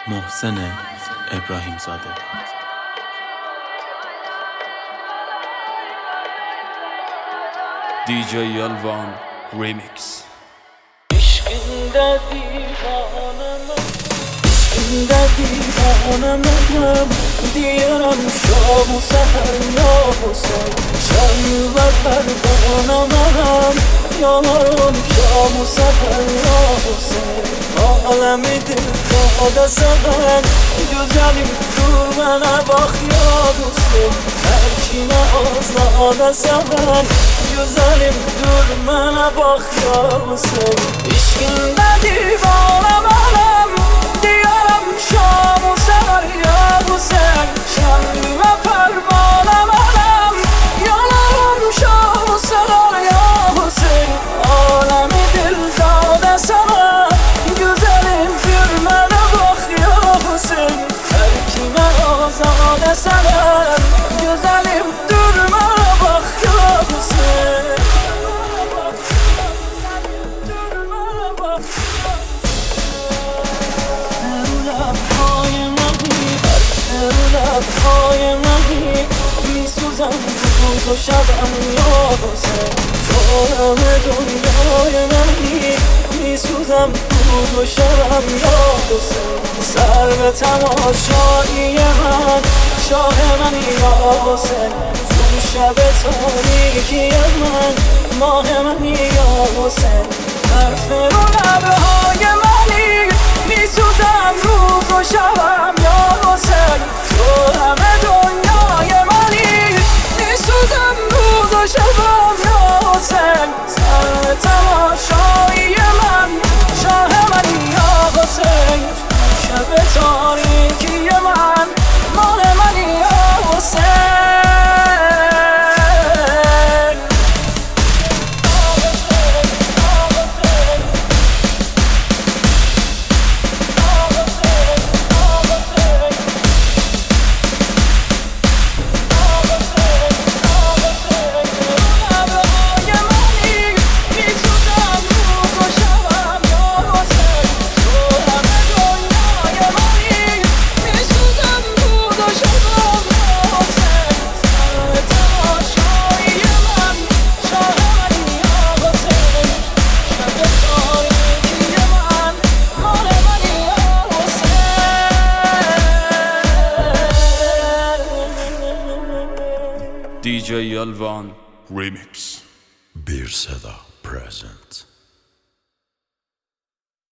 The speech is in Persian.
محسن ابراهیم زاده. DJ Alvan Remix. İşkinde divanım diyorum şovu seher yoğusun Şanlı ve pervanam yanarım şovu seher yoğusun Alemidir doğada seven güzelim dur bana bak yoğusun Her kime azlada seven güzelim dur bana bak yoğusun İşkinde divanım diyorum şovu seher yoğusun Şanlı ve pervanam yanarım şovu seher yoğusun Alemi dil dağda seven güzelim gülmene bak yoğusun Her kime azade seven güzelim durmana bak yoğusun Levهای منی میسوزم روز و شبم یاسه تو همه دنیای منی میسوزم روز و شبم یاسه سر به تماشایی من شاه منی یاسه تو شب تاریکی من ماه منی یاسه حرف رو لبهای منی میسوزم روز و شبم یاسه تو همه دنیای منی میسوزم روز و شبم یاسه سر تماشایی من شاه منی یاسه شب تاریکی من ماه منی یاسه DJ Alvan Remix. Bir Seda present.